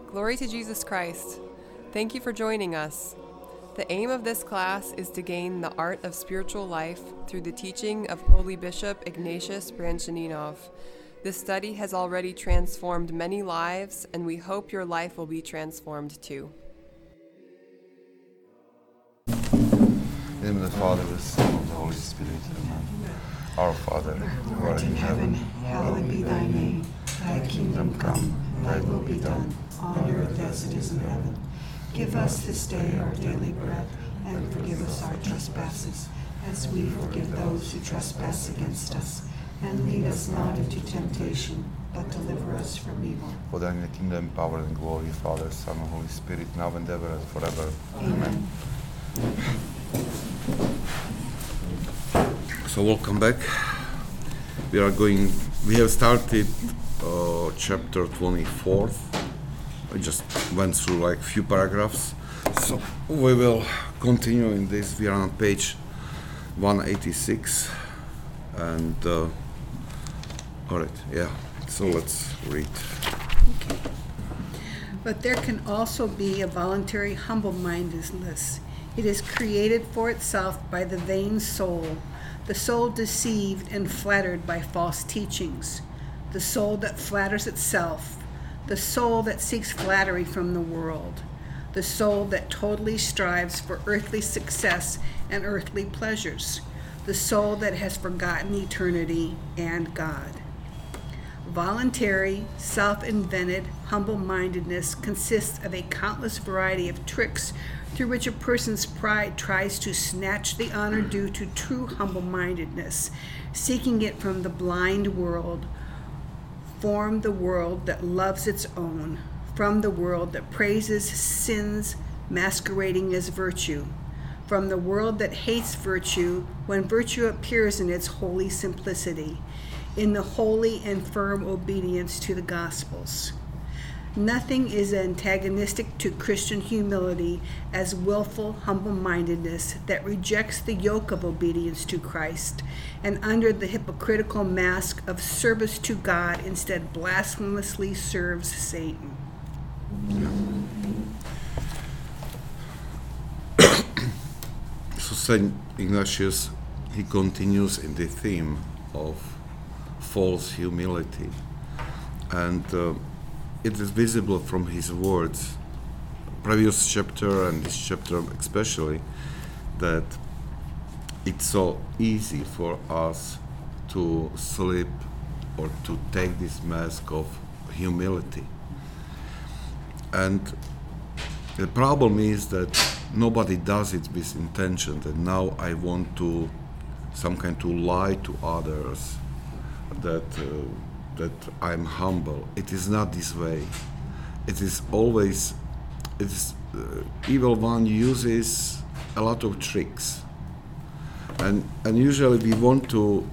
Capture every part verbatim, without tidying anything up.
Glory to Jesus Christ. Thank you for joining us. The aim of this class is to gain the art of spiritual life through the teaching of Holy Bishop Ignatius Branchaninov. This study has already transformed many lives, and we hope your life will be transformed too. In the name of the Father, the Son, and the Holy Spirit. Amen. Our Father, who art in heaven, hallowed be thy name. Thy kingdom come, thy will be done, on earth as it is in heaven. Give us this day our daily bread, and forgive us our trespasses, as we forgive those who trespass against us. And lead us not into temptation, but deliver us from evil. For thine is the kingdom, power, and glory, Father, Son, and Holy Spirit, now and ever, and forever. Amen. So welcome back. We are going. We have started uh, chapter twenty-four. I just went through like few paragraphs. So we will continue in this. We are on page one eighty-six, and uh, all right, yeah. So let's read. Okay. But there can also be a voluntary humble-mindedness. It is created for itself by the vain soul, the soul deceived and flattered by false teachings, the soul that flatters itself, the soul that seeks flattery from the world, the soul that totally strives for earthly success and earthly pleasures, the soul that has forgotten eternity and God. Voluntary, self-invented, humble-mindedness consists of a countless variety of tricks through which a person's pride tries to snatch the honor due to true humble-mindedness, seeking it from the blind world, from the world that loves its own, from the world that praises sins masquerading as virtue, from the world that hates virtue when virtue appears in its holy simplicity, in the holy and firm obedience to the Gospels. Nothing is antagonistic to Christian humility as willful humble-mindedness that rejects the yoke of obedience to Christ and under the hypocritical mask of service to God instead blasphemously serves Satan. So Saint Ignatius, he continues in the theme of false humility, and uh, it is visible from his words, previous chapter and this chapter especially, that it's so easy for us to slip or to take this mask of humility. And the problem is that nobody does it with intention, that now I want to some kind to lie to others, that uh, that I'm humble. It is not this way. It is always, it is, uh, evil one uses a lot of tricks. And and usually we want to,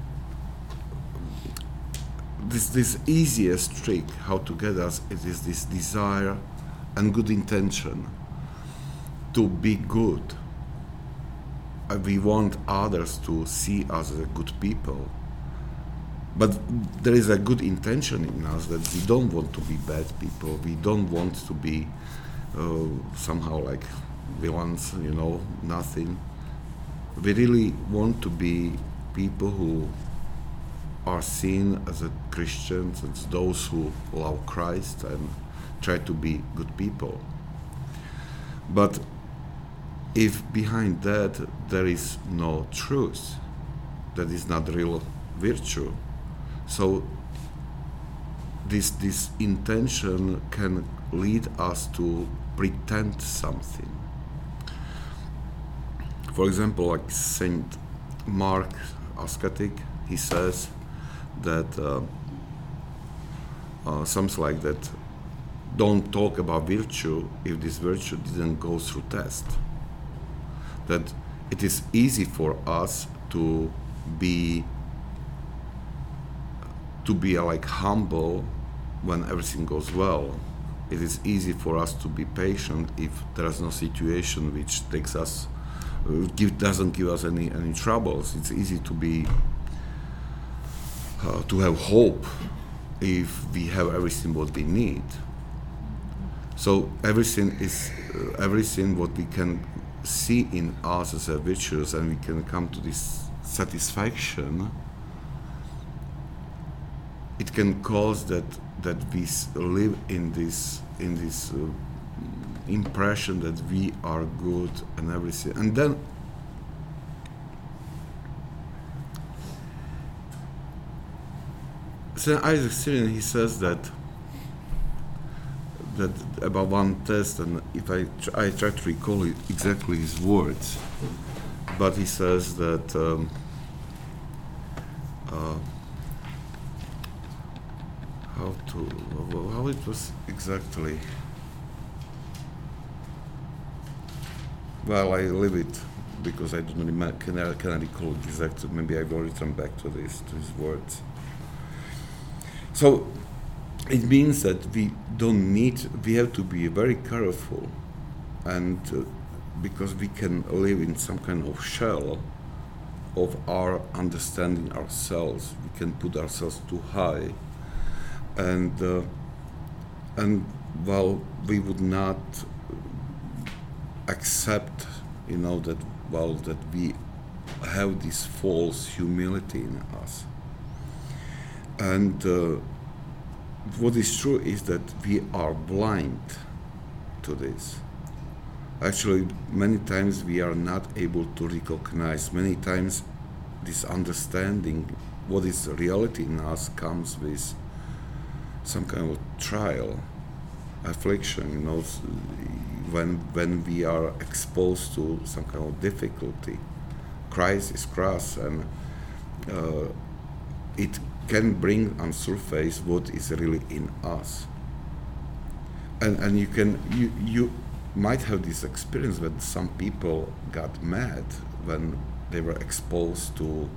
this this easiest trick how to get us, it is this desire and good intention to be good. And we want others to see us as good people. But there is a good intention in us that we don't want to be bad people. We don't want to be uh, somehow like villains, you know, nothing. We really want to be people who are seen as a Christians, as those who love Christ and try to be good people. But if behind that there is no truth, that is not real virtue, so this this intention can lead us to pretend something. For example, like Saint Mark Ascetic, he says that uh, uh, something like that, don't talk about virtue if this virtue didn't go through test. That it is easy for us to be to be uh, like humble when everything goes well. It is easy for us to be patient if there is no situation which takes us, uh, give, doesn't give us any, any troubles. It's easy to be, uh, to have hope if we have everything what we need. So everything is uh, everything what we can see in us as a virtues, and we can come to this satisfaction. It can cause that that we s- live in this in this uh, impression that we are good and everything, and then Saint Isaac Syrian, he says that that about one test, and if I tr- I try to recall it exactly his words, but he says that um, uh, how to how it was exactly. Well, I leave it because I don't remember. Can I, can I recall it exactly? Maybe I will return back to this to his words. So it means that we don't need, we have to be very careful, and uh, because we can live in some kind of shell of our understanding ourselves, we can put ourselves too high, and uh, and while we would not accept, you know, that well that we have this false humility in us. And uh, what is true is that we are blind to this. Actually, many times we are not able to recognize. Many times this understanding, what is reality in us, comes with some kind of trial, affliction, you know, s- when, when we are exposed to some kind of difficulty, crisis, cross, and uh, it can bring on surface what is really in us. And and you can you you might have this experience when some people got mad when they were exposed to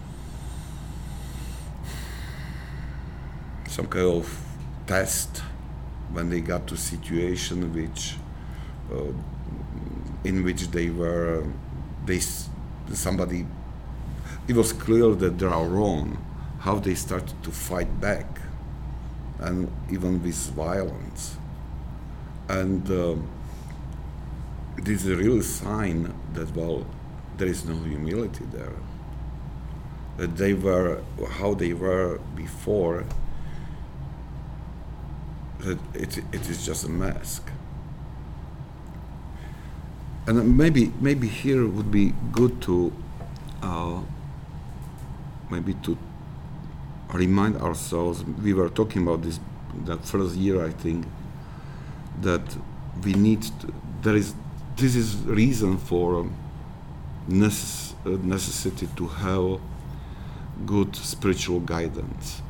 some kind of test, when they got to situation which uh, in which they were they s- somebody, it was clear that they are wrong, how they started to fight back, and even with violence. And um, this is a real sign that, well, there is no humility there. That they were how they were before, that it, it is just a mask. And maybe maybe here would be good to uh, maybe to remind ourselves. We were talking about this that first year, I think, that we need to, there is this is reason for um, necess- uh, necessity to have good spiritual guidance,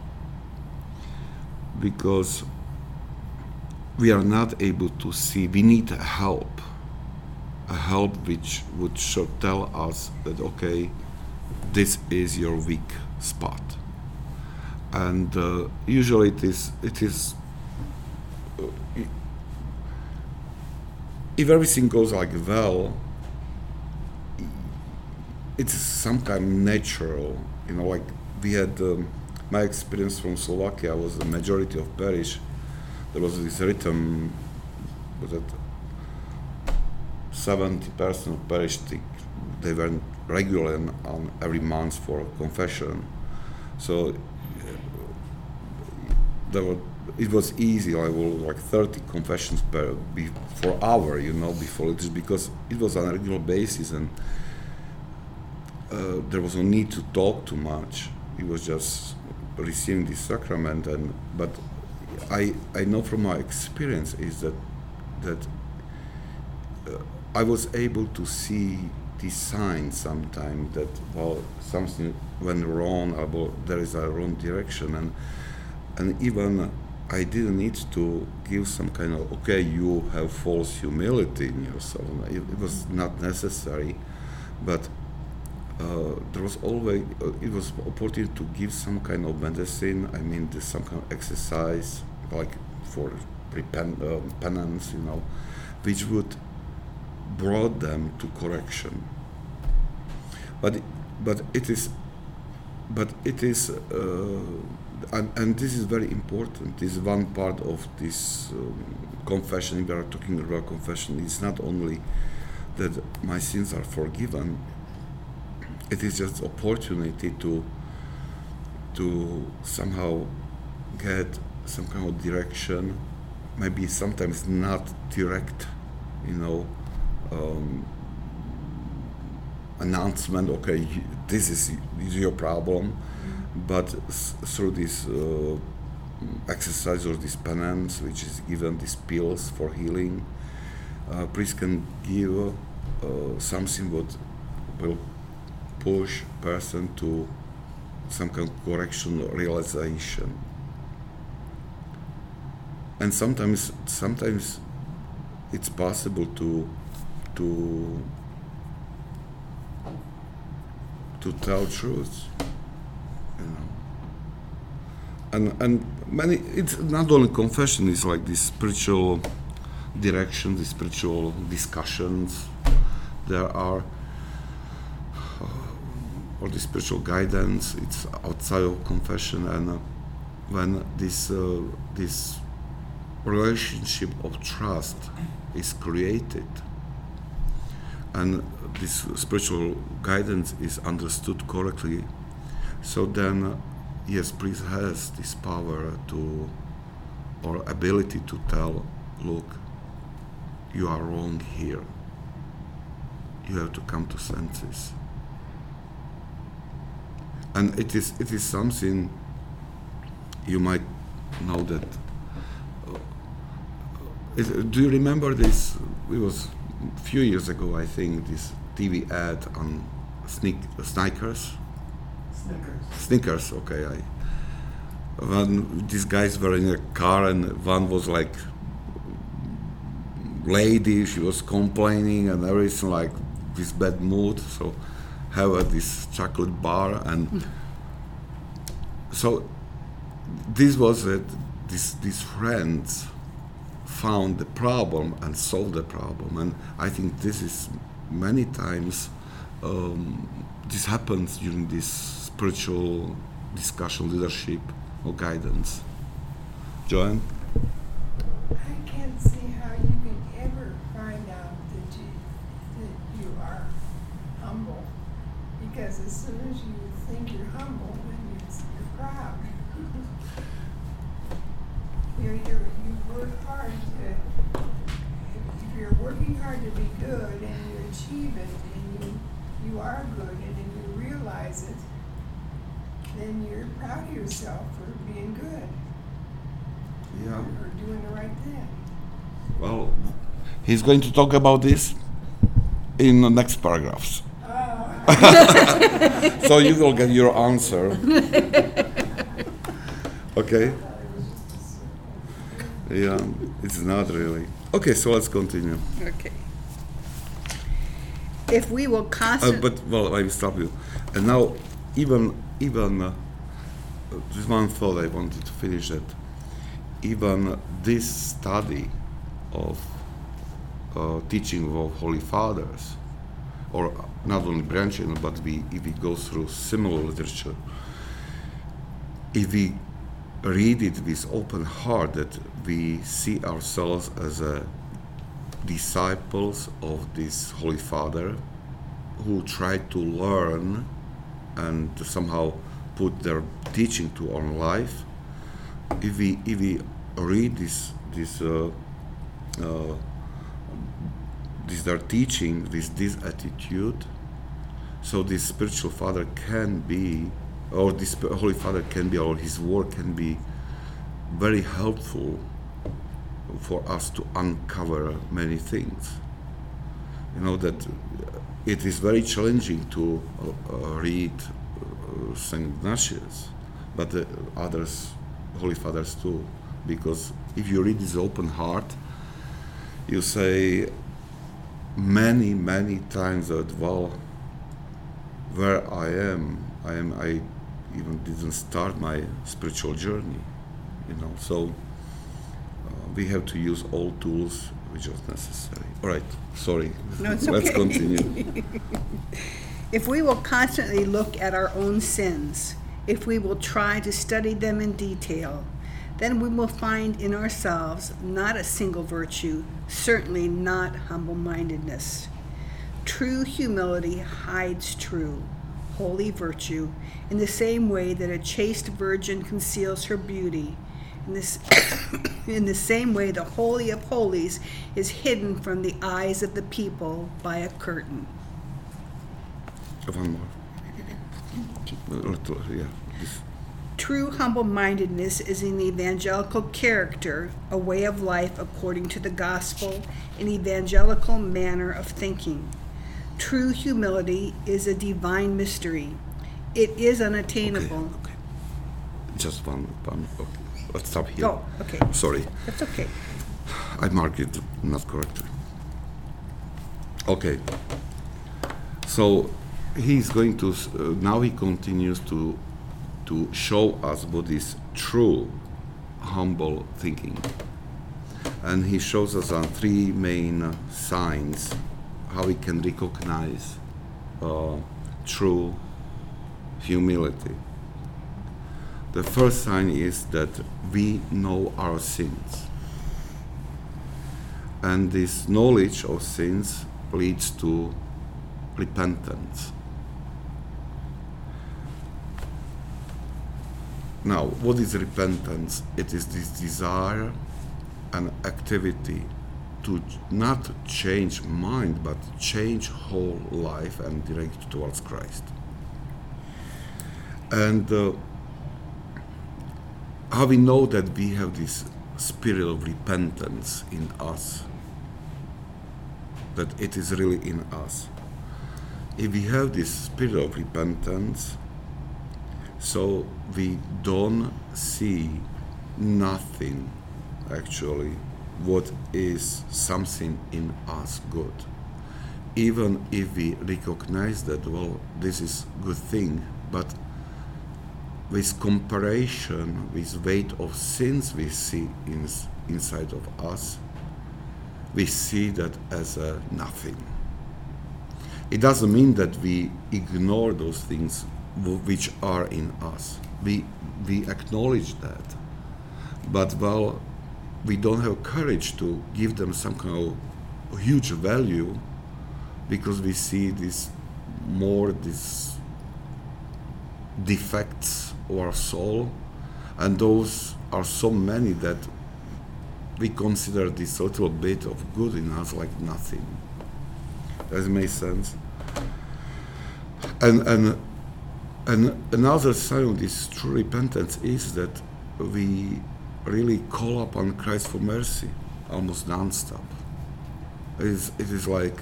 because we are not able to see. We need help, a help which would should tell us that, okay, this is your weak spot. And uh, usually it is it is uh, i- if everything goes like well, i- it's some kind of natural, you know, like we had um, my experience from Slovakia was the majority of parish. There was this rhythm that seventy percent of parish think they were regular on, on every month for confession. So uh, there were, it was easy. I will like thirty confessions per be, for hour, you know, before it is, because it was on a regular basis, and uh, there was no need to talk too much. It was just receiving the sacrament. And but I I know from my experience is that that uh, I was able to see these signs sometimes that, well, something went wrong, or there is a wrong direction, and and even I didn't need to give some kind of, okay, you have false humility in yourself. It, it was not necessary, but uh, there was always uh, it was opportunity to give some kind of medicine. I mean, there's some kind of exercise like for repent, uh, penance, you know, which would brought them to correction. But but it is but it is uh, and, and this is very important. This is one part of this um, confession. We are talking about confession. It's not only that my sins are forgiven. It is just opportunity to to somehow get some kind of direction. Maybe sometimes not direct, you know, um, announcement. Okay, you, this is, is your problem. But s- through this uh, exercise or this penance, which is given, these pills for healing, uh, priest can give uh, something what will push person to some kind of correction or realization. And sometimes, sometimes it's possible to to to tell truth. You know. And and many, it's not only confession, it's like this spiritual direction, the spiritual discussions. There are uh, or the spiritual guidance, it's outside of confession, and uh, when this uh, this relationship of trust is created and this spiritual guidance is understood correctly, so then, uh, yes, priest has this power to, or ability to tell, look, you are wrong here. You have to come to senses. And it is it is something you might know that. Uh, it, do you remember this? It was a few years ago, I think, this T V ad on sneak, Snickers. Snickers. Snickers, okay. I, when these guys were in a car and one was like lady, she was complaining and everything, like this bad mood, so have uh, this chocolate bar, and so this was it. This, these friends found the problem and solved the problem, and I think this is many times um, this happens during this spiritual discussion, leadership, or guidance. Joanne? I can't see how you can ever find out that you that you are humble, because as soon as you think you're humble, then you're, you're proud. you're, you're, you work hard to. If you're working hard to be good and you achieve it and you you are good and then you realize it, then you're proud of yourself for being good. Yeah. Or doing the right thing. Well, he's going to talk about this in the next paragraphs. Oh. So you will get your answer. Okay? Yeah, it's not really. Okay, so let's continue. Okay. If we will Uh, constantly. but, well, I will stop you. And now, even, even, uh, just one thought I wanted to finish that. Even this study of uh, teaching of Holy Fathers, or not only branching, but we, if we go through similar literature, if we read it with open heart, that we see ourselves as a disciples of this Holy Father who try to learn and to somehow put their teaching to our life. If we if we read this this uh, uh, this their teaching with this attitude, so this spiritual father can be, or this Holy Father can be, or his work can be very helpful for us to uncover many things. You know that it is very challenging to uh, uh, read uh, Saint Ignatius, but uh, others, Holy Fathers too, because if you read this open heart, you say many, many times that, well, where I am, I am, I even didn't start my spiritual journey, you know, so uh, we have to use all tools which are necessary. All right, sorry. No, it's Let's okay. continue. If we will constantly look at our own sins if we will try to study them in detail, then we will find in ourselves not a single virtue, certainly not humble-mindedness. True humility hides true, holy virtue, in the same way that a chaste virgin conceals her beauty. In, this, in the same way, the Holy of Holies is hidden from the eyes of the people by a curtain. One more. A little, yeah. This. True humble-mindedness is an evangelical character, a way of life according to the gospel, an evangelical manner of thinking. True humility is a divine mystery. It is unattainable. Okay, okay. Just one, one. Okay. Let's stop here. Oh, okay. Sorry. That's okay. I marked it not correctly. Okay. So he's going to, uh, now he continues to to show us what is true humble thinking. And he shows us on three main uh, signs how we can recognize uh, true humility. The first sign is that we know our sins. And this knowledge of sins leads to repentance. Now, what is repentance? It is this desire and activity to not change mind, but change whole life and direct towards Christ. And uh, how we know that we have this spirit of repentance in us, that it is really in us. If we have this spirit of repentance, so we don't see nothing actually what is something in us good. Even if we recognize that, well, this is good thing, but with comparison, with weight of sins we see in, inside of us, we see that as a nothing. It doesn't mean that we ignore those things which are in us. We we acknowledge that, but well, we don't have courage to give them some kind of huge value because we see this more these defects of our soul, and those are so many that we consider this little bit of good in us like nothing. Does it make sense? And and and another sign of this true repentance is that we really call upon Christ for mercy almost non-stop. It is, it is like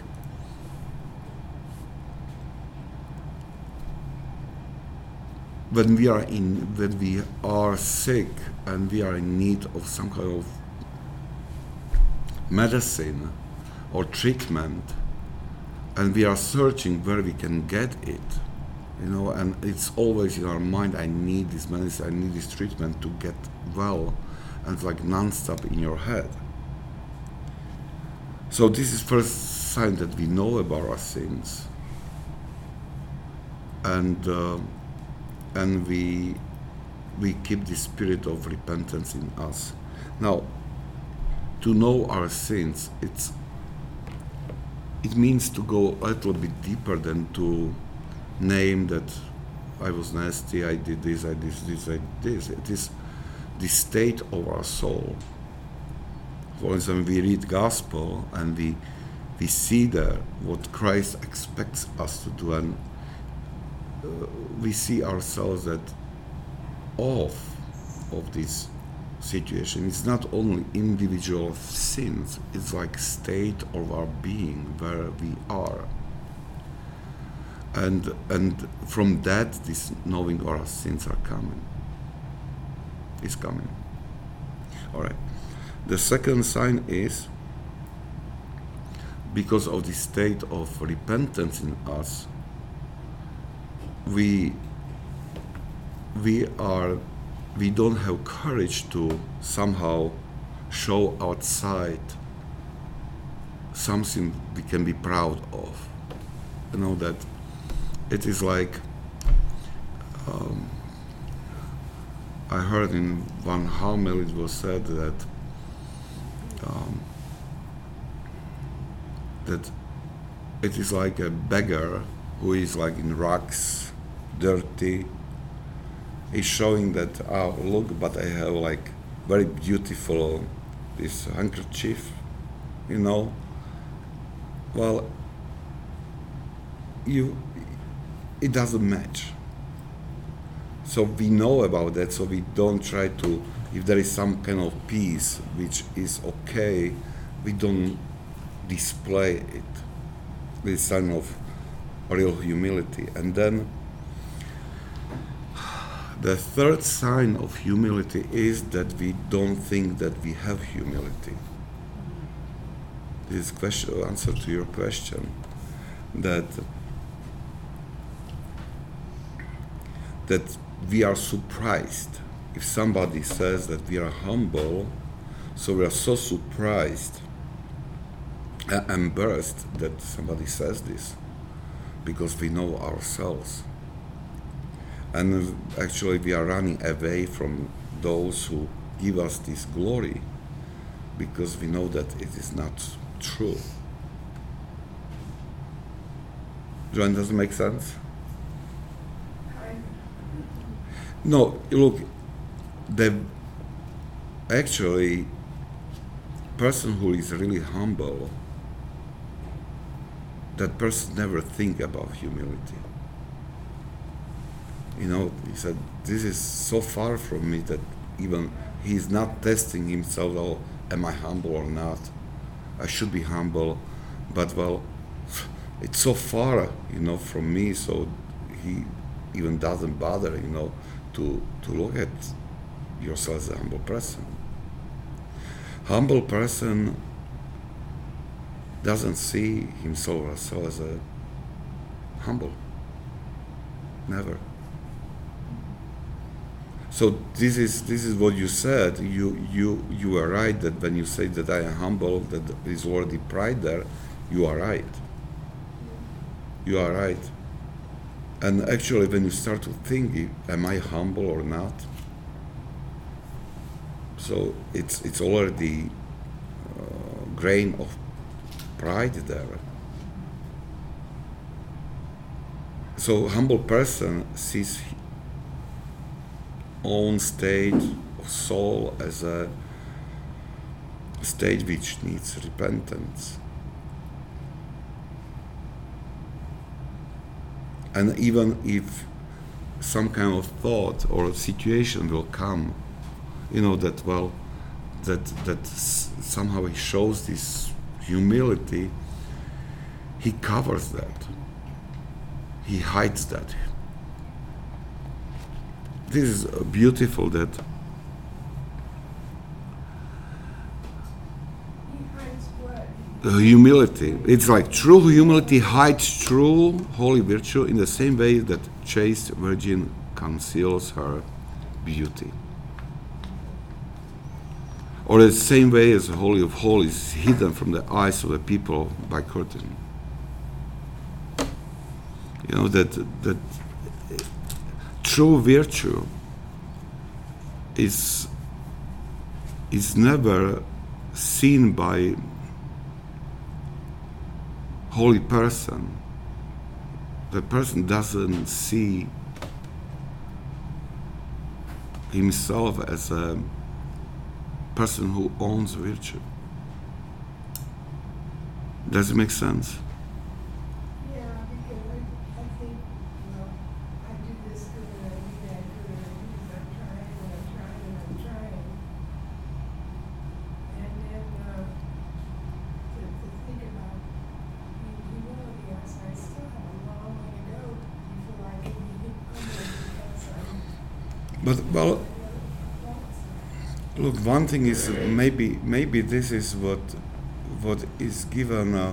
when we are in when we are sick and we are in need of some kind of medicine or treatment, and we are searching where we can get it, you know, and it's always in our mind, I need this medicine, I need this treatment to get well, and it's like non-stop in your head. So this is first sign that we know about our sins, and uh, and we we keep the spirit of repentance in us. Now, to know our sins, it's it means to go a little bit deeper than to name that I was nasty, I did this, I did this, I did this. It is the state of our soul. For instance, we read gospel and we we see there what Christ expects us to do, and uh, we see ourselves that off of this situation. It's not only individual sins, it's like state of our being where we are. And and from that, this knowing our sins are coming. Is coming. All right. The second sign is because of the state of repentance in us, we we are we don't have courage to somehow show outside something we can be proud of. You know, that it is like um, I heard in one homily it was said that um, that it is like a beggar who is like in rags, dirty. He's showing that, oh look, but I have like very beautiful this handkerchief, you know. Well, you, it doesn't match. So we know about that, so we don't try to, if there is some kind of piece which is okay, we don't display it. This sign of real humility. And then the third sign of humility is that we don't think that we have humility. This is question, answer to your question, that that we are surprised if somebody says that we are humble. So we are so surprised, uh, embarrassed that somebody says this, because we know ourselves. And actually we are running away from those who give us this glory, because we know that it is not true. John, does it make sense? No, look, the actually person who is really humble, that person never think about humility. You know, he said, this is so far from me that even he's not testing himself, oh, am I humble or not? I should be humble, but well, it's so far, you know, from me, so he even doesn't bother, you know, to, to look at yourself as a humble person. Humble person doesn't see himself or herself as a humble. Never. So this is this is what you said. You you you are right that when you say that I am humble, that there is already pride there. You are right. You are right. And actually, when you start to think, am I humble or not? So it's it's already a grain of pride there. So humble person sees own state of soul as a state which needs repentance. And even if some kind of thought or situation will come, you know, that, well, that, that s- somehow he shows this humility, he covers that. He hides that. This is beautiful that He hides what? the humility, it's like true humility hides true holy virtue in the same way that chaste virgin conceals her beauty. Or the same way as the Holy of Holies is hidden from the eyes of the people by curtain. You know, that that true virtue is is never seen by holy person. The person doesn't see himself as a person who owns virtue. Does it make sense? Yeah, because I, I think, well, I do this good and I do that good and I do this, I'm trying and I'm trying and I'm trying. And then, uh, to, to think about humility, I s- I still have a long way to go before I can be humble because I'm. But well, look, one thing is uh, maybe maybe this is what what is given uh,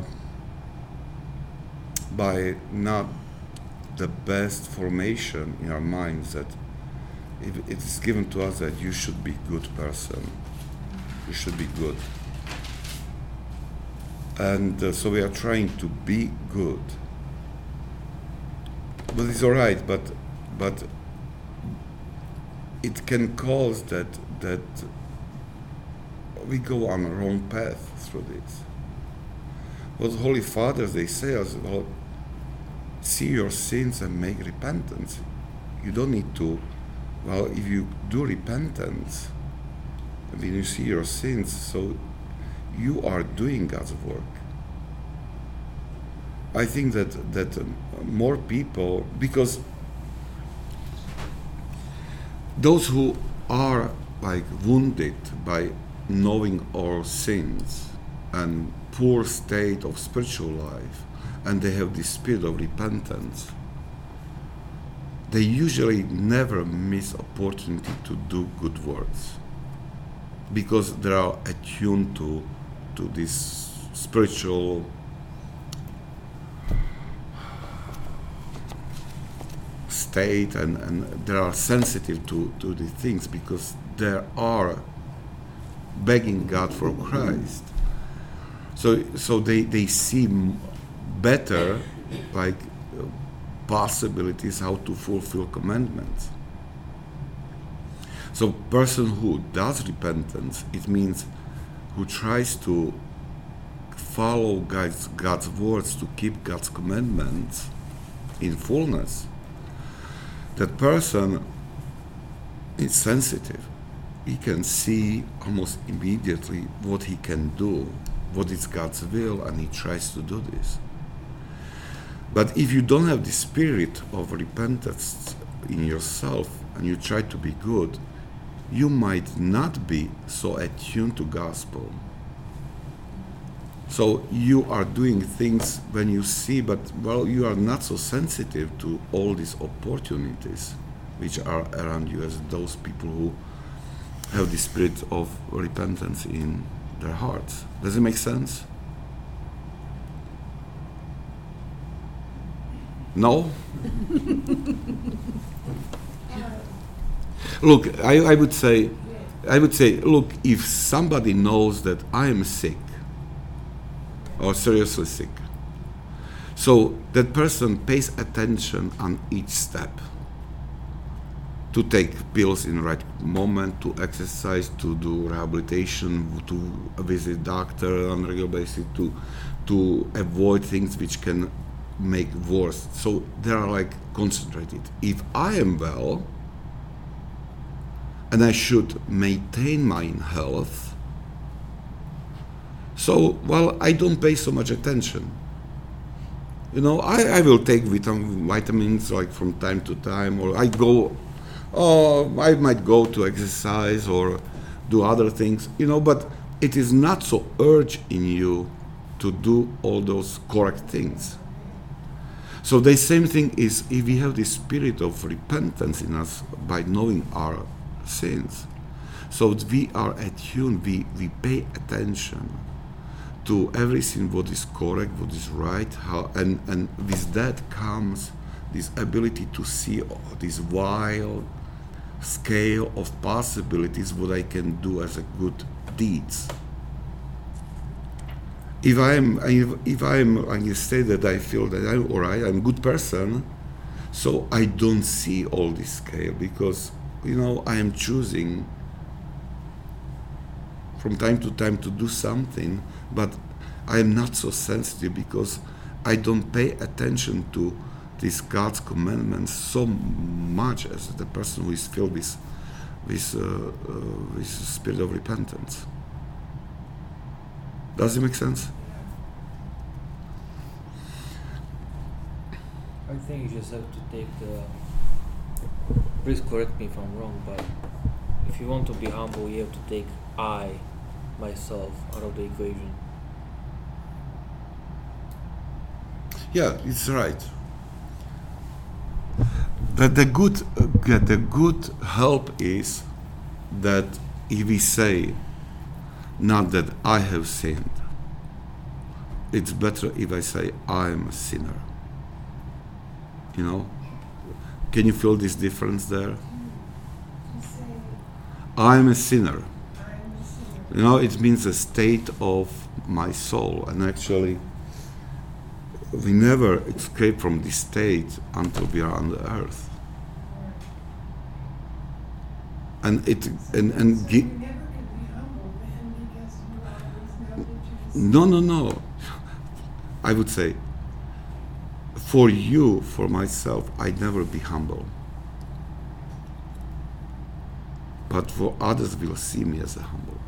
by not the best formation in our minds, that it, it is given to us that you should be good person, you should be good, and uh, so we are trying to be good. But it's all right. But but it can cause that that we go on a wrong path through this. What Holy Fathers, they say as well, see your sins and make repentance. You don't need to, well, if you do repentance, when you see your sins, so you are doing God's work. I think that that um, more people, because those who are like wounded by knowing our sins and poor state of spiritual life, and they have this spirit of repentance, they usually never miss opportunity to do good works, because they are attuned to to this spiritual state, and, and they are sensitive to, to the things, because they are begging God for Christ. So so they, they see m- better like uh, possibilities how to fulfill commandments. So person who does repentance, it means who tries to follow God's, God's words, to keep God's commandments in fullness, that person is sensitive. He can see almost immediately what he can do, what is God's will, and he tries to do this. But if you don't have the spirit of repentance in yourself and you try to be good, you might not be so attuned to gospel. So you are doing things when you see, but well, you are not so sensitive to all these opportunities which are around you as those people who have the spirit of repentance in their hearts. Does it make sense? No? Look, I, I would say, I would say, look, if somebody knows that I am sick, or seriously sick, so that person pays attention on each step, to take pills in the right moment, to exercise, to do rehabilitation, to visit doctor on a regular basis, to to avoid things which can make worse. So they are like concentrated. If I am well, and I should maintain my health, so, well, I don't pay so much attention. You know, I, I will take vitam- vitamins like from time to time, or I go, oh, I might go to exercise or do other things, you know, but it is not so urgent in you to do all those correct things. So the same thing is if we have the spirit of repentance in us by knowing our sins, so we are attuned, we, we pay attention to everything what is correct, what is right, how, and, and with that comes this ability to see this wild scale of possibilities what I can do as a good deeds. If I am, if, if I am in a state that I feel that I'm all right, I'm a good person, so I don't see all this scale, because you know I am choosing from time to time to do something, but I am not so sensitive because I don't pay attention to these God's commandments so much as the person who is filled with with, uh, uh, with spirit of repentance. Does it make sense? I think you just have to take the. Please correct me if I'm wrong, but if you want to be humble, you have to take I, myself, out of the equation. Yeah, it's right. That the good, uh, the good help is that if we say, not that I have sinned, it's better if I say I am a sinner. You know, can you feel this difference there? I am a sinner. You know, it means a state of my soul, and actually we never escape from this state until we are on the earth. and it and and So gi- you never could be humble then because you always know that you're no no no. I would say, for you, for myself, I'd never be humble. But for others will see me as a humble.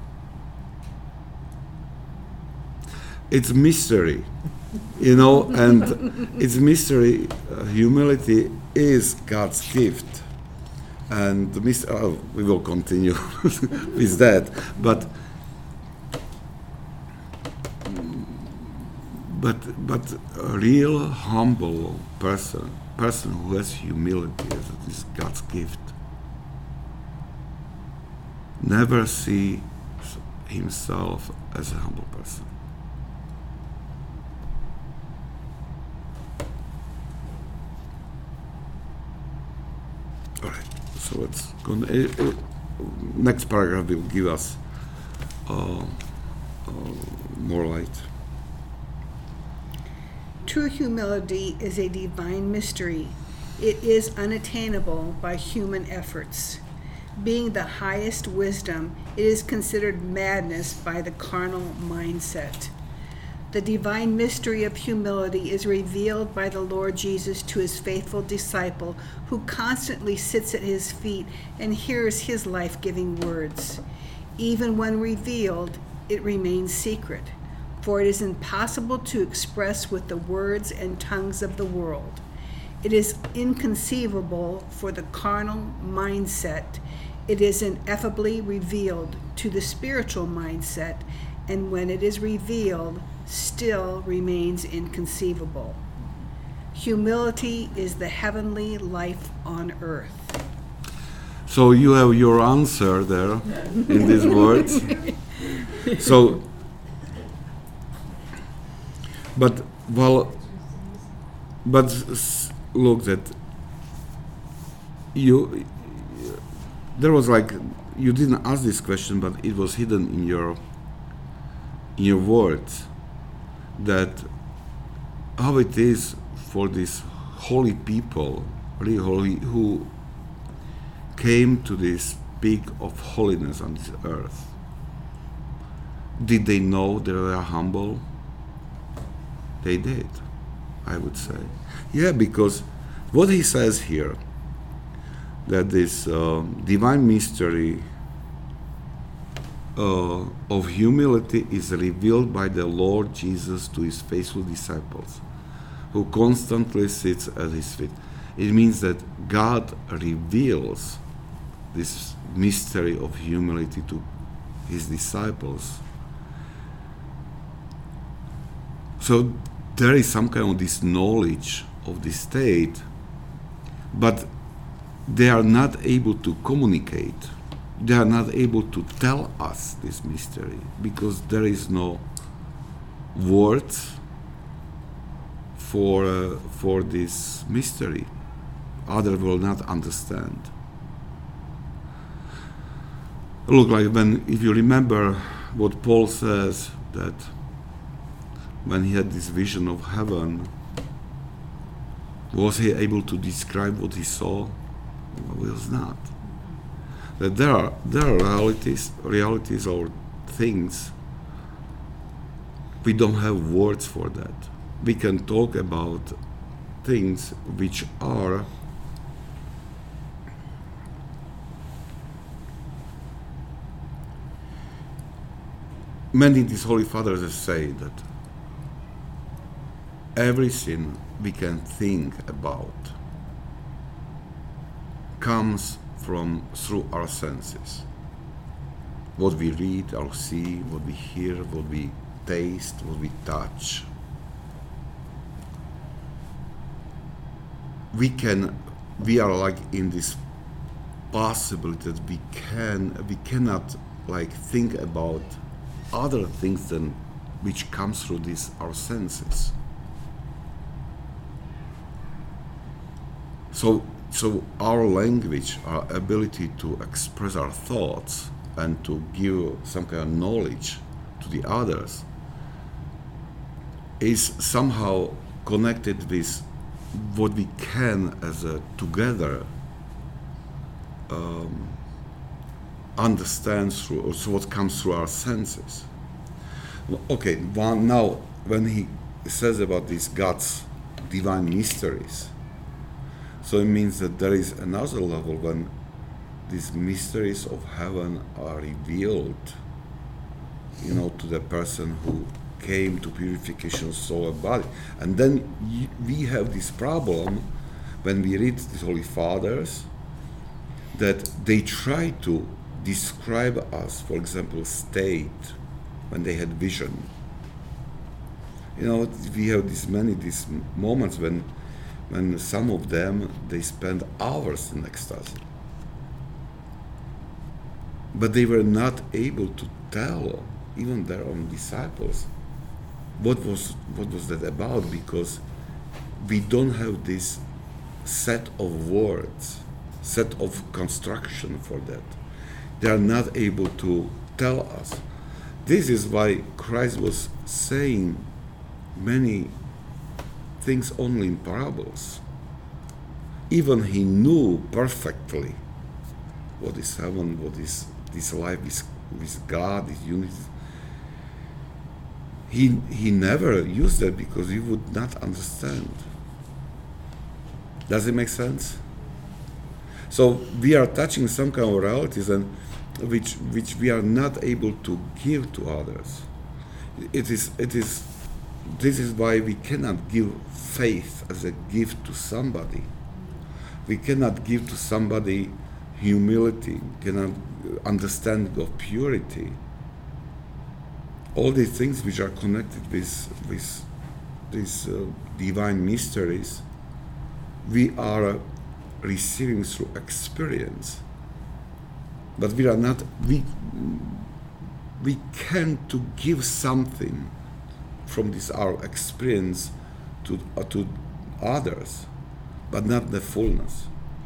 It's mystery, you know, and it's mystery. Uh, humility is God's gift, and the mystery. Oh, we will continue with that, but but but a real humble person, person who has humility as is God's gift, never see himself as a humble person. All right, so let's go. Uh, uh, next paragraph will give us uh, uh, more light. True humility is a divine mystery. It is unattainable by human efforts. Being the highest wisdom, it is considered madness by the carnal mindset. The divine mystery of humility is revealed by the Lord Jesus to his faithful disciple, who constantly sits at his feet and hears his life-giving words. Even when revealed, it remains secret, for it is impossible to express with the words and tongues of the world. It is inconceivable for the carnal mindset. It is ineffably revealed to the spiritual mindset, and when it is revealed, still remains inconceivable. Humility is the heavenly life on earth. So you have your answer there in these words. So, but well, but s- look that you. There was like you didn't ask this question, but it was hidden in your in your words. That how it is for these holy people, really holy, who came to this peak of holiness on this earth. Did they know they were humble? They did, I would say. Yeah, because what he says here, that this uh, divine mystery uh, of humility is revealed by the Lord Jesus to his faithful disciples, who constantly sits at his feet. It means that God reveals this mystery of humility to his disciples. So there is some kind of this knowledge of this state, but they are not able to communicate. They are not able to tell us this mystery because there is no words for uh, for this mystery. Others will not understand. Look, like when, if you remember what Paul says, that when he had this vision of heaven, was he able to describe what he saw? Well, he was not. That there are there are realities, realities or things. We don't have words for that. We can talk about things which are many of these holy fathers say that everything we can think about comes from through our senses. What we read or see, what we hear, what we taste, what we touch. We can, we are like in this possibility that we can, we cannot like think about other things than which comes through these our senses. So, so our language, our ability to express our thoughts and to give some kind of knowledge to the others is somehow connected with what we can as a together um, understand through, or through what comes through our senses. Well, okay, one, now when he says about these God's divine mysteries, so it means that there is another level when these mysteries of heaven are revealed, you know, to the person who came to purification of soul and body. And then y- we have this problem when we read the Holy Fathers, that they try to describe us, for example, state, when they had vision. You know, we have these many these moments when when some of them, they spend hours in ecstasy. But they were not able to tell even their own disciples what was what was that about, because we don't have this set of words, set of construction for that. They are not able to tell us. This is why Christ was saying many things only in parables. Even he knew perfectly what is heaven, what is this life with, with God, this unity. He, he never used that because he would not understand. Does it make sense? So we are touching some kind of realities and which which we are not able to give to others. It is it is this is why we cannot give faith as a gift to somebody. We cannot give to somebody humility, cannot understanding of purity. All these things which are connected with with these uh, divine mysteries, we are uh, receiving through experience. But we are not, we, we can to give something from this our experience to, uh, to others, but not the fullness.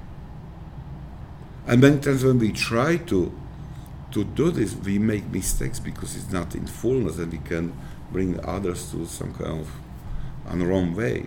And many times when we try to to do this, we make mistakes because it's not in fullness, and we can bring others to some kind of on the wrong way.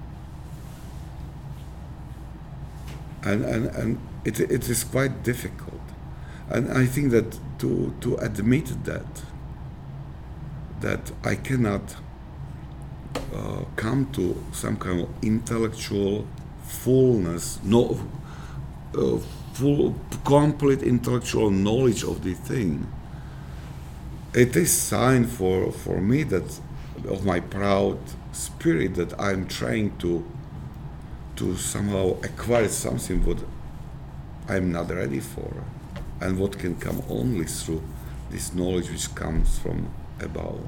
And and, and it it is quite difficult. And I think that to to admit that that I cannot uh, come to some kind of intellectual fullness, no uh, full complete intellectual knowledge of the thing. It is sign for for me that of my proud spirit that I'm trying to to somehow acquire something what I'm not ready for, and what can come only through this knowledge which comes from above.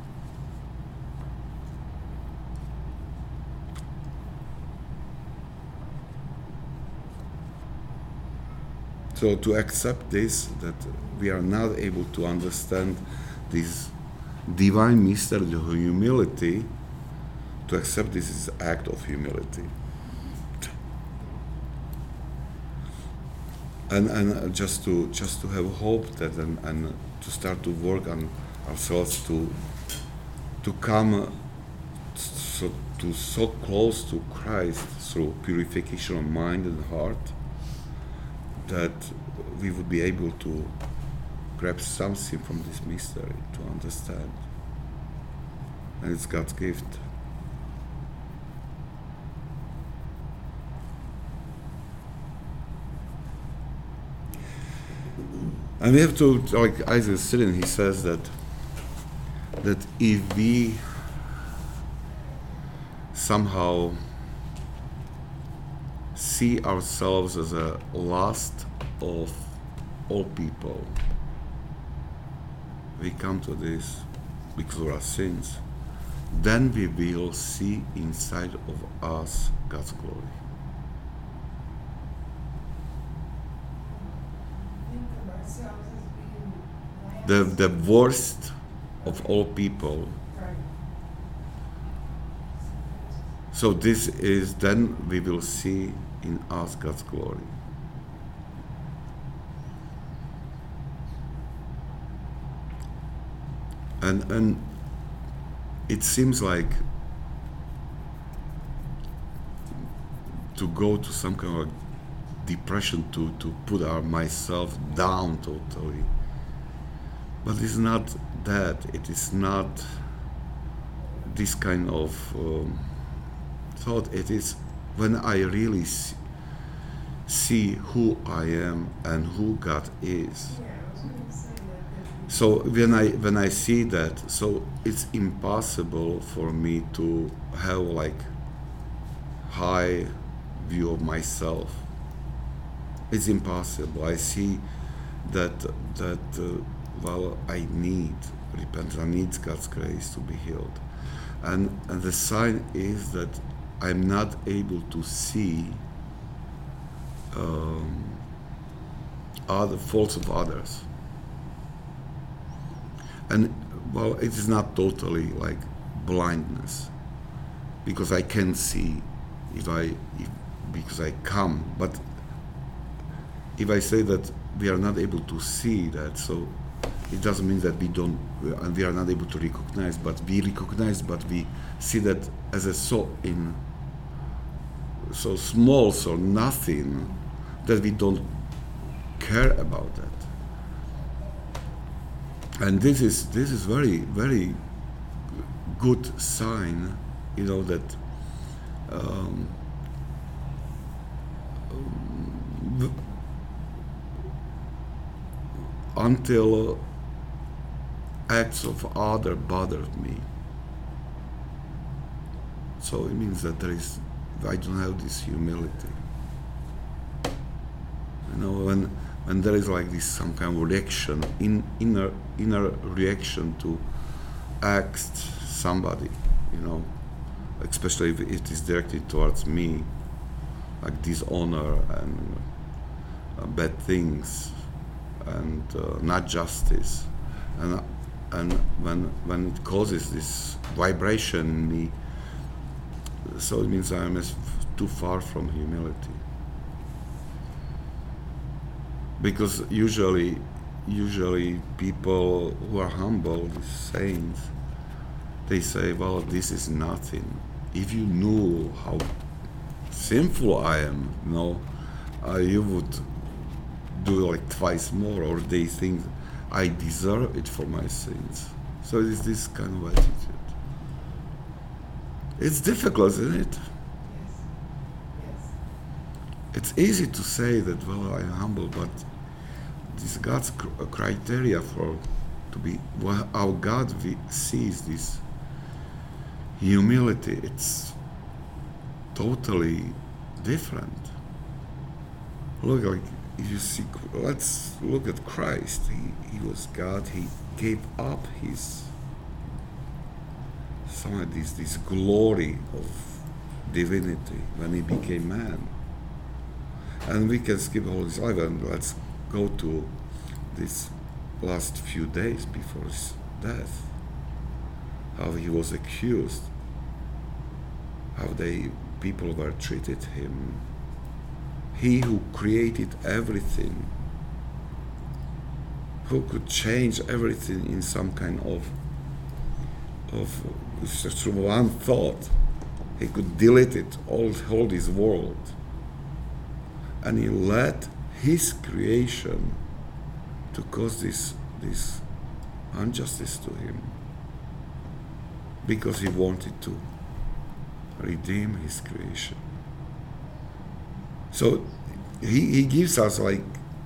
So to accept this, that we are not able to understand this divine mystery of humility, to accept this is an act of humility. And and just to just to have hope that and, and to start to work on ourselves to to come so to so close to Christ through purification of mind and heart, that we would be able to grab something from this mystery to understand. And it's God's gift. And we have to, like Isaiah Sirin, he says that that if we somehow see ourselves as a last of all people, we come to this because of our sins, then we will see inside of us God's glory. Think of ourselves as being The, last. the worst of all people. Right. So this is, then we will see in us God's glory. And and it seems like to go to some kind of depression to, to put our myself down totally. But it's not that. It is not this kind of um, thought. It is when I really see, see who I am and who God is. Yeah, I was going to say that. So when I when I see that, so it's impossible for me to have like high view of myself. It's impossible. I see that that uh, well, I need repentance. I need God's grace to be healed, and and the sign is that I'm not able to see um, other faults of others. And well, it is not totally like blindness, because I can see if I if, because I come. But if I say that we are not able to see that, so it doesn't mean that we don't and we are not able to recognize. But we recognize, but we see that as a so in so small, so nothing, that we don't care about that. And this is this is very very good sign, you know, that um, um, until acts of other bothered me. So it means that there is I don't have this humility. You know, when when there is like this some kind of reaction, in inner inner reaction to ask somebody, you know, especially if it is directed towards me, like dishonor and uh, bad things and uh, not justice, and and when when it causes this vibration in me, so it means I am as too far from humility. Because usually, usually people who are humble, the saints, they say, well, this is nothing. If you knew how sinful I am, you know, uh, you would do like twice more, or they think I deserve it for my sins. So it is this kind of attitude. It's difficult, isn't it? Yes. Yes. It's easy to say that, well, I'm humble, but this God's cr- criteria for to be well, how God we sees this humility, it's totally different. Look, like if you see, let's look at Christ. He, he was God. He gave up his some of this this glory of divinity when he became man. And we can skip all his life and let's go to this last few days before his death. How he was accused, how they people were treated him. He who created everything, who could change everything in some kind of of through one thought, he could delete it all, all this world, and he let his creation to cause this this injustice to him because he wanted to redeem his creation. So he, he gives us like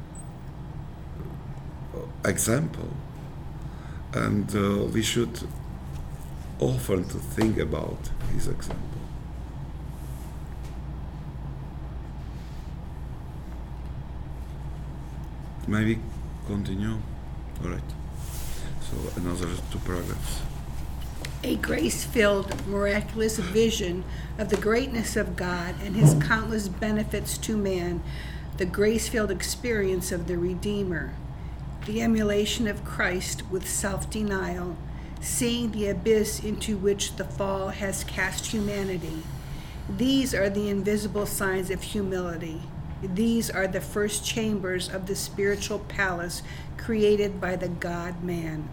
example, and uh, we should often to think about his example. Maybe continue. All right. So another two paragraphs. A grace-filled, miraculous vision of the greatness of God and his countless benefits to man, the grace-filled experience of the Redeemer, the emulation of Christ with self-denial, seeing the abyss into which the fall has cast humanity. These are the invisible signs of humility. These are the first chambers of the spiritual palace created by the God-man.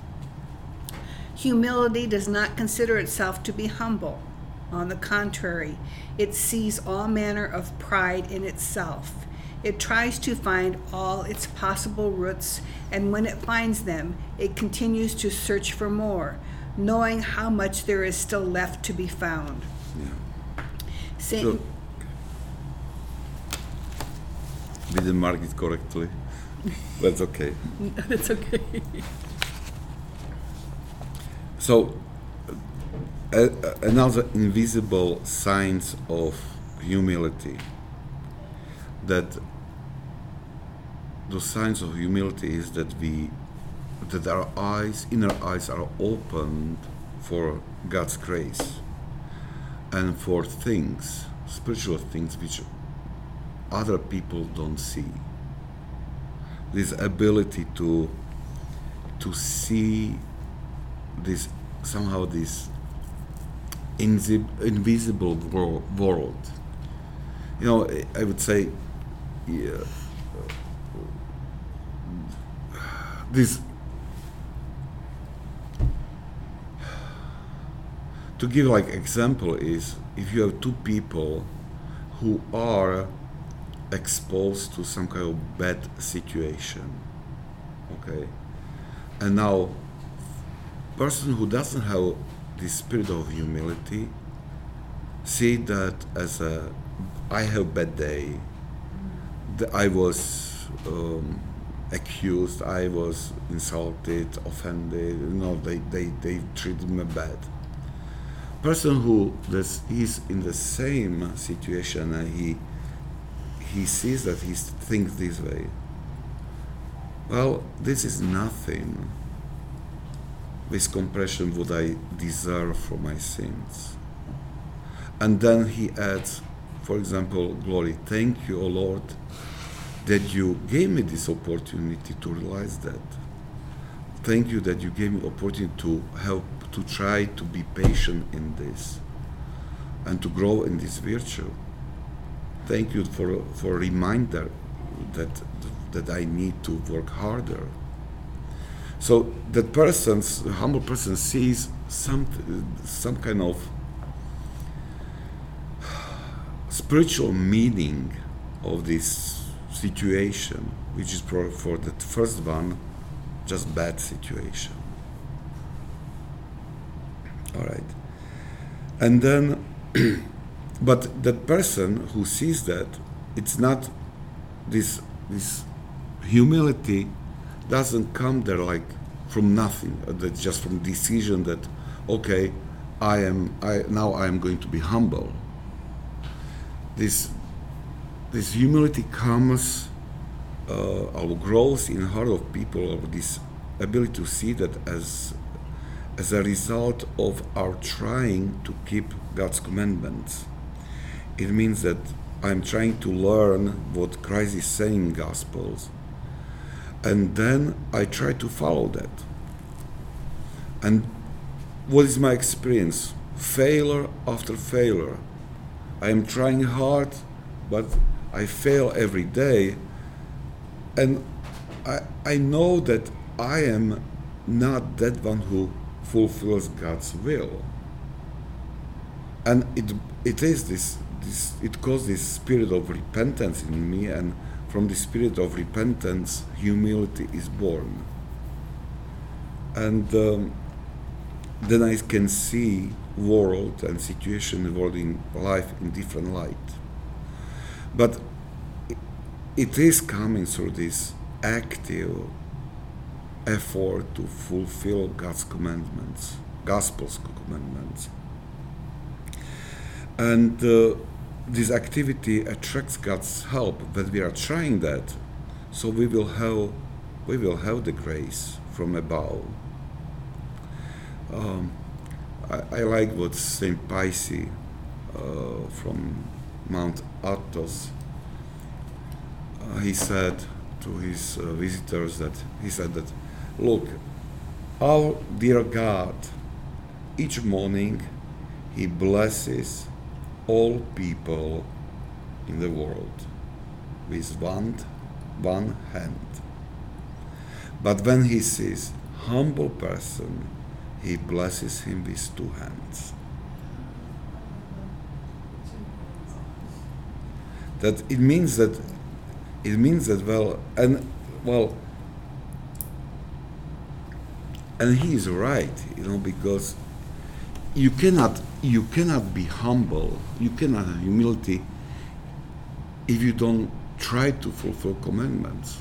Humility does not consider itself to be humble. On the contrary, it sees all manner of pride in itself. It tries to find all its possible roots, and when it finds them, it continues to search for more, knowing how much there is still left to be found. Yeah. Satan. So, we didn't mark it correctly. That's okay. That's okay. So, uh, another invisible signs of humility, that the signs of humility is that we, that our eyes, inner eyes are opened for God's grace and for things, spiritual things which other people don't see. This ability to to see this somehow this inzi- invisible wor- world. You know, I would say, yeah, this. To give like example is if you have two people who are exposed to some kind of bad situation, okay, and now person who doesn't have the spirit of humility see that as a I have bad day, that I was um, accused, I was insulted, offended, you know, they, they, they treated me bad. Person who this, is in the same situation and he he sees that he thinks this way. Well, this is nothing with comparison what I deserve for my sins. And then he adds, for example, glory, thank you, O Lord, that you gave me this opportunity to realize that. Thank you that you gave me opportunity to help, to try to be patient in this and to grow in this virtue. Thank you for for a reminder that that I need to work harder. So that person's the humble person sees some some kind of spiritual meaning of this situation, which is for, for the first one just bad situation. All right, and then. But that person who sees that, it's not this this humility doesn't come there like from nothing. That's just from decision that, okay, I am I now I am going to be humble. This this humility comes uh, or grows in the heart of people, of this ability to see that as as a result of our trying to keep God's commandments. It means that I'm trying to learn what Christ is saying in Gospels, and then I try to follow that. And what is my experience? Failure after failure. I am trying hard, but I fail every day, and I, I know that I am not that one who fulfills God's will. And it it is this This, it causes this spirit of repentance in me, and from the spirit of repentance, humility is born. And um, then I can see world and situation, world in life in different light. But it is coming through this active effort to fulfill God's commandments, Gospel's commandments. And uh, this activity attracts God's help, but we are trying that, so we will have we will have the grace from above. Um, I, I like what Saint Paisi uh, from Mount Athos, uh, he said to his uh, visitors that he said that, look, our dear God, each morning he blesses all people in the world with one, one hand. But when he sees humble person, he blesses him with two hands. That it means that it means that, well, and, well, and he is right, you know, because you cannot, you cannot be humble, you cannot have humility if you don't try to fulfill commandments.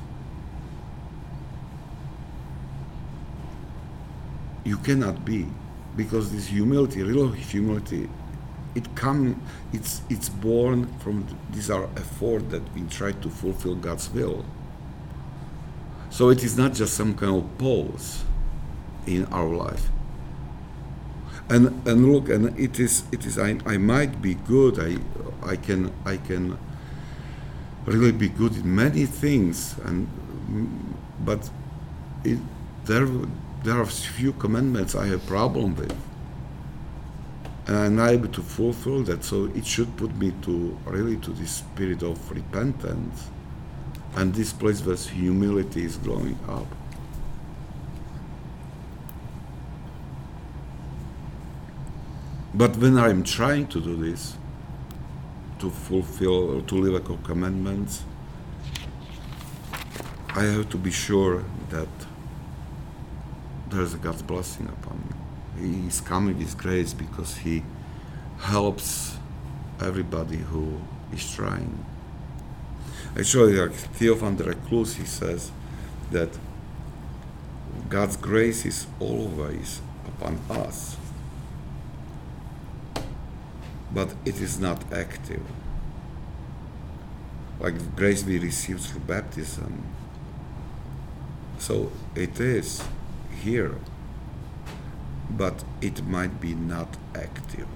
You cannot be, because this humility, real humility, it come, it's it's born from these are effort that we try to fulfill God's will. So it is not just some kind of pose in our life. And and look, and it is it is I, I might be good. I I can I can really be good in many things, and but it, there there are few commandments I have problem with. And I'm not able to fulfill that, so it should put me to really to this spirit of repentance, and this place where humility is growing up. But when I'm trying to do this, to fulfill or to live according to commandments, I have to be sure that there's God's blessing upon me. He is coming with grace because he helps everybody who is trying. Actually, like Theo van der Kloos, he says that God's grace is always upon us, but it is not active. Like the grace we receive through baptism. So it is here, but it might be not active.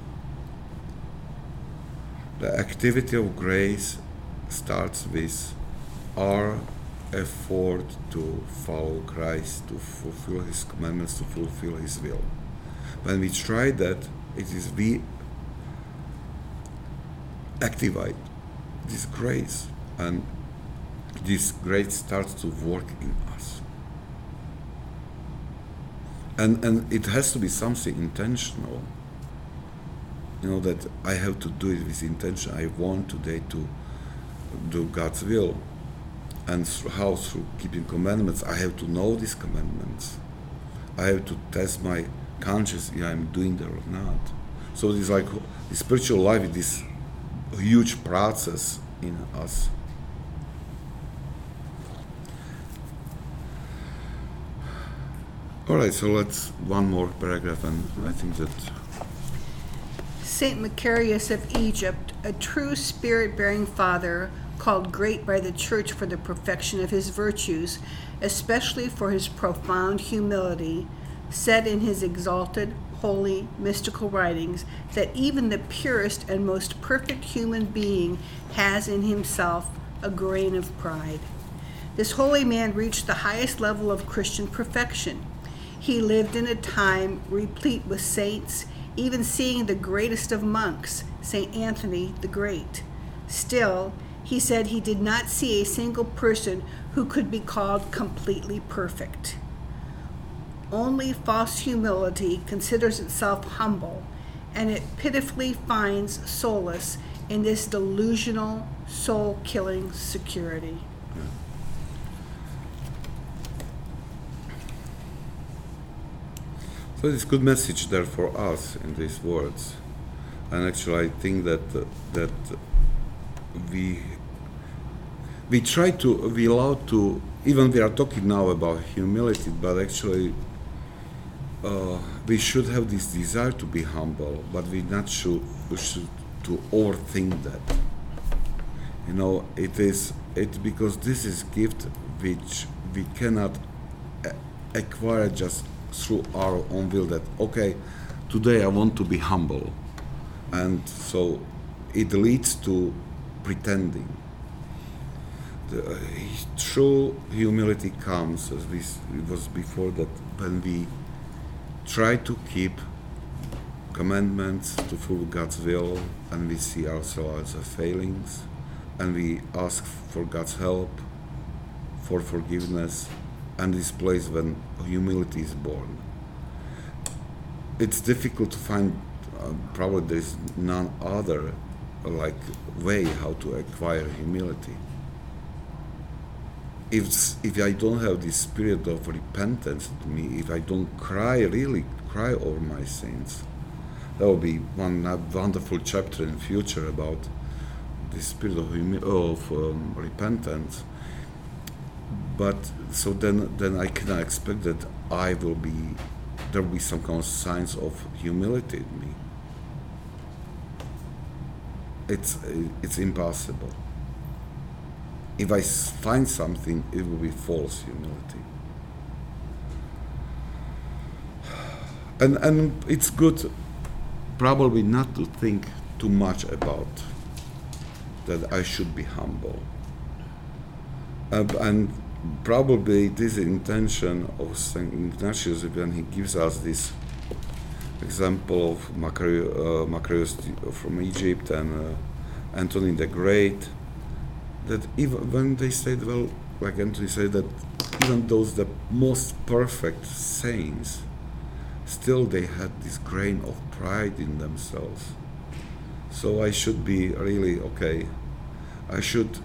The activity of grace starts with our effort to follow Christ, to fulfill his commandments, to fulfill his will. When we try that, it is we activate this grace, and this grace starts to work in us. And and it has to be something intentional. You know, that I have to do it with intention. I want today to do God's will. And through how? Through keeping commandments. I have to know these commandments. I have to test my conscience if I'm doing that or not. So it's like the spiritual life is this huge process in us. All right, so let's one more paragraph, and I think that Saint Macarius of Egypt, a true spirit-bearing father, called great by the Church for the perfection of his virtues, especially for his profound humility, said in his exalted, holy, mystical writings that even the purest and most perfect human being has in himself a grain of pride. This holy man reached the highest level of Christian perfection. He lived in a time replete with saints, even seeing the greatest of monks, Saint Anthony the Great. Still, he said he did not see a single person who could be called completely perfect. Only false humility considers itself humble, and it pitifully finds solace in this delusional, soul-killing security. So it's a good message there for us in these words, and actually I think that uh, that we we try to we allow to even we are talking now about humility, but actually uh, we should have this desire to be humble, but we not should we should to overthink that. You know, it is it because this is gift which we cannot a- acquire just through our own will, that okay, today I want to be humble, and so it leads to pretending. The uh, true humility comes, as we, it was before, that when we try to keep commandments to fulfill God's will, and we see ourselves as failings, and we ask for God's help, for forgiveness, and this place when humility is born. It's difficult to find, uh, probably there's none other uh, like way how to acquire humility. if if I don't have this spirit of repentance in me, if I don't cry, really cry over my sins, that will be one wonderful chapter in the future about the spirit of, humi- of um, repentance. But so then, then I cannot expect that I will be, there will be some kind of signs of humility in me. It's it's impossible. If I find something, it will be false humility. And and it's good, probably not to think too much about that I should be humble. Uh, and probably this intention of Saint Ignatius when he gives us this example of Macarius, uh, Macarius from Egypt and uh, Anthony the Great, that even when they said, well, like Anthony said, that even those the most perfect saints, still they had this grain of pride in themselves. So I should be really, okay, I should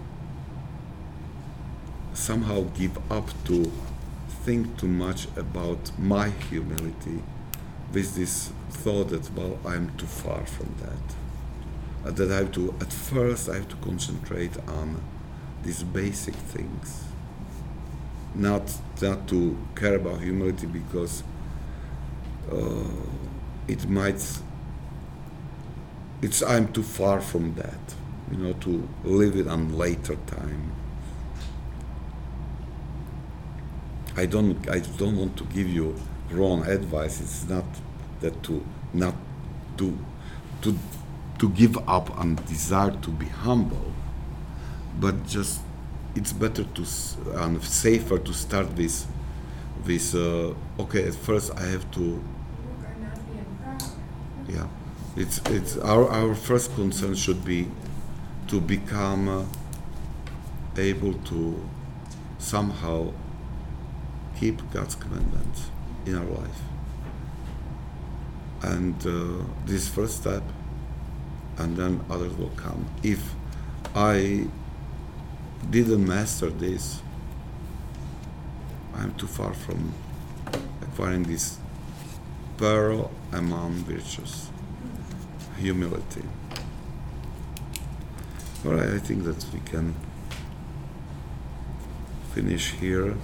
somehow give up to think too much about my humility with this thought that, well, I'm too far from that. Uh, that I have to, at first, I have to concentrate on these basic things. Not, not to care about humility because uh, it might, it's, I'm too far from that, you know, to live it on later time. I don't, I don't want to give you wrong advice. It's not that to not to to to give up on desire to be humble, but just it's better to and safer to start with with uh, okay. At first, I have to. Work on not being proud. Yeah, it's it's our our first concern should be to become uh, able to somehow keep God's commandments in our life. And uh, this first step, and then others will come. If I didn't master this, I'm too far from acquiring this pearl among virtues, humility. All right, I think that we can finish here.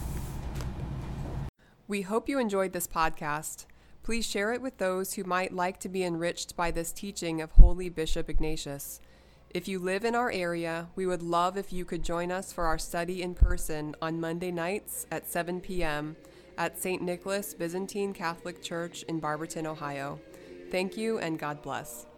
We hope you enjoyed this podcast. Please share it with those who might like to be enriched by this teaching of Holy Bishop Ignatius. If you live in our area, we would love if you could join us for our study in person on Monday nights at seven p.m. at Saint Nicholas Byzantine Catholic Church in Barberton, Ohio. Thank you and God bless.